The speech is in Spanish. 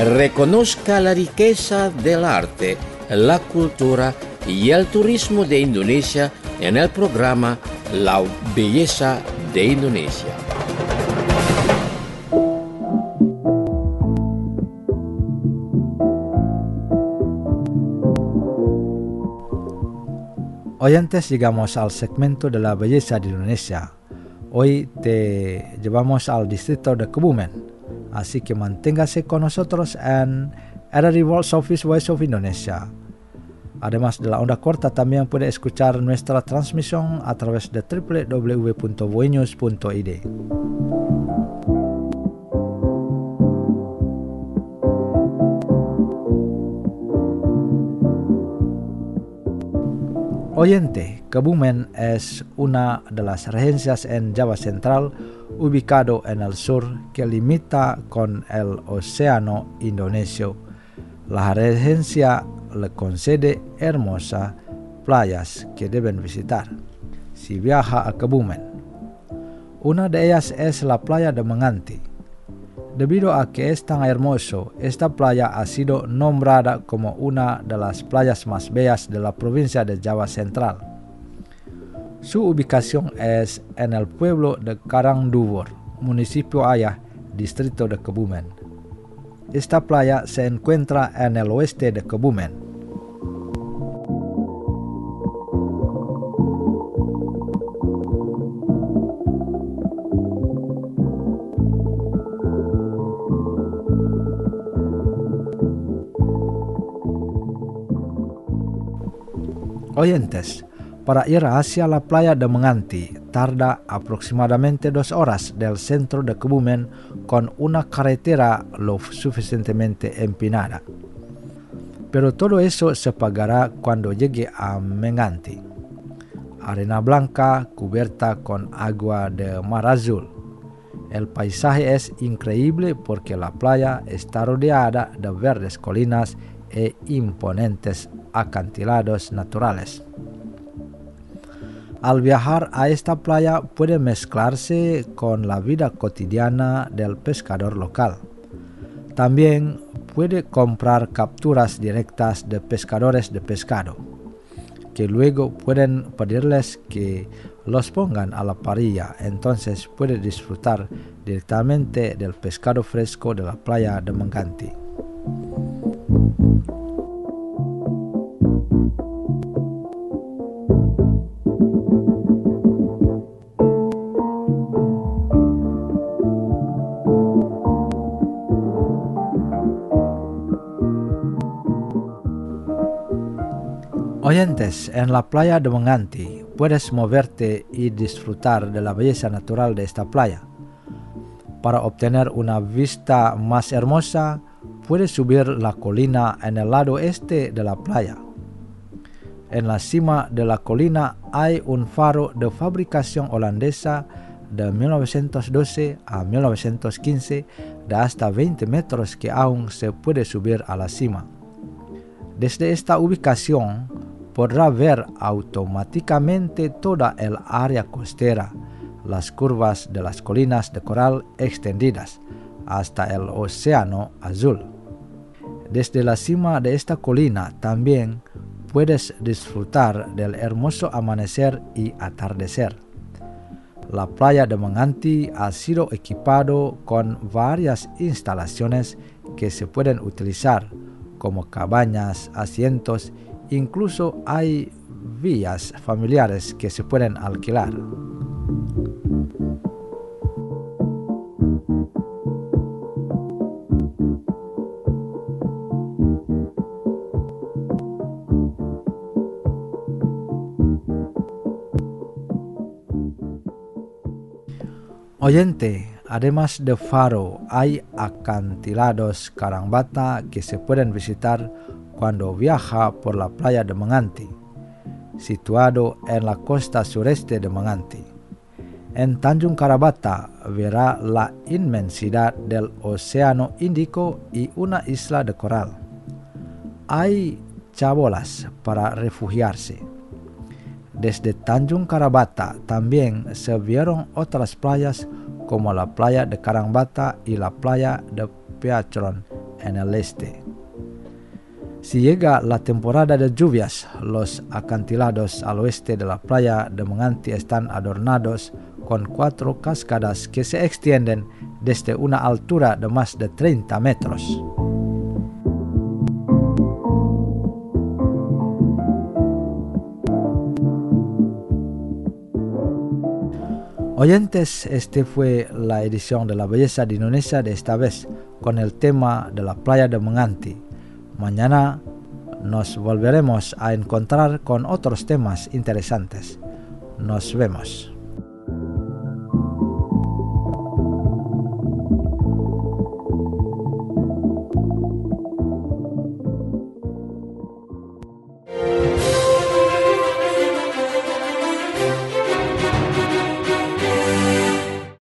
Reconozca la riqueza del arte, la cultura y el turismo de Indonesia en el programa La Belleza de Indonesia. Oyentes, llegamos al segmento de la belleza de Indonesia. Hoy te llevamos al distrito de Kebumen, así que manténgase con nosotros en RRI World Service Voice of Indonesia. Además de la onda corta, también puede escuchar nuestra transmisión a través de www.voinews.id. Oyente, Kebumen es una de las regencias en Java Central, ubicado en el sur, que limita con el Océano Indonesio. La regencia le concede hermosas playas que deben visitar si viaja a Kebumen. Una de ellas es la playa de Menganti. Debido a que es tan hermoso, esta playa ha sido nombrada como una de las playas más bellas de la provincia de Java Central. Su ubicación es en el pueblo de Karangduwur, municipio Ayah, distrito de Kebumen. Esta playa se encuentra en el oeste de Kebumen. Oyentes, para ir hacia la playa de Menganti tarda aproximadamente 2 horas del centro de Kebumen con una carretera lo suficientemente empinada. Pero todo eso se pagará cuando llegue a Menganti. Arena blanca cubierta con agua de mar azul. El paisaje es increíble porque la playa está rodeada de verdes colinas e imponentes acantilados naturales. Al viajar a esta playa puede mezclarse con la vida cotidiana del pescador local. También puede comprar capturas directas de pescadores de pescado, que luego pueden pedirles que los pongan a la parrilla, entonces puede disfrutar directamente del pescado fresco de la playa de Menganti. Oyentes, en la playa de Menganti puedes moverte y disfrutar de la belleza natural de esta playa. Para obtener una vista más hermosa, puedes subir la colina en el lado este de la playa. En la cima de la colina hay un faro de fabricación holandesa de 1912 a 1915 de hasta 20 metros que aún se puede subir a la cima. Desde esta ubicación podrá ver automáticamente toda el área costera, las curvas de las colinas de coral extendidas hasta el océano azul. Desde la cima de esta colina también puedes disfrutar del hermoso amanecer y atardecer. La playa de Menganti ha sido equipado con varias instalaciones que se pueden utilizar como cabañas, asientos. Incluso hay villas familiares que se pueden alquilar. Oyente, además de faro, hay acantilados Karangbata que se pueden visitar cuando viaja por la playa de Menganti, situado en la costa sureste de Menganti. En Tanjung Karabata verá la inmensidad del Océano Índico y una isla de coral. Hay chabolas para refugiarse. Desde Tanjung Karabata también se vieron otras playas como la playa de Karangbata y la playa de Peachron en el este. Si llega la temporada de lluvias, los acantilados al oeste de la playa de Menganti están adornados con 4 cascadas que se extienden desde una altura de más de 30 metros. Oyentes, este fue la edición de La Belleza de Indonesia de esta vez, con el tema de la playa de Menganti. Mañana nos volveremos a encontrar con otros temas interesantes. Nos vemos.